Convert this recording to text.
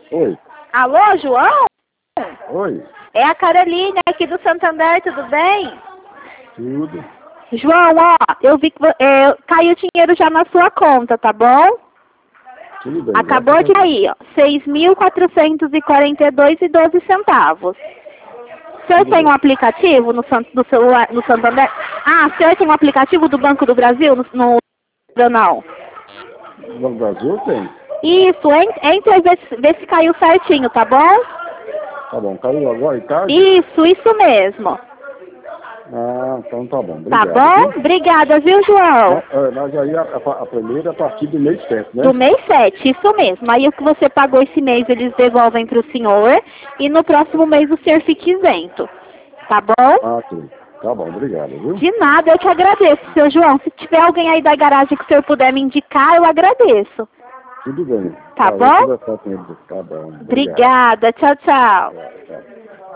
Oi. Alô, João? Oi. É a Caroline aqui do Santander, tudo bem? Tudo. João, ó, eu vi que caiu dinheiro já na sua conta, tá bom? Tudo bem. Acabou de cair, ó, 6.442,12 centavos. O senhor tem um aplicativo no celular, no Santander? Ah, o senhor tem um aplicativo do Banco do Brasil no não? No Brasil tem. Isso, entra e vê se caiu certinho, tá bom? Tá bom. Caiu agora e tarde? Isso mesmo. Ah, então tá bom. Tá Obrigado. bom? Viu? Obrigada, viu, João? Mas aí a primeira a partir do mês 7, né? Do mês 7, isso mesmo. Aí o que você pagou esse mês eles devolvem para o senhor e no próximo mês o senhor fica isento. Tá bom? Ah, sim. Tá bom. Obrigado, viu? De nada, eu que agradeço, seu João. Se tiver alguém aí da garagem que o senhor puder me indicar, eu agradeço. Tudo bem. Tá Eu bom? vou conversar com ele. Tá bom. Obrigado. Obrigada. Tchau, tchau. Tchau.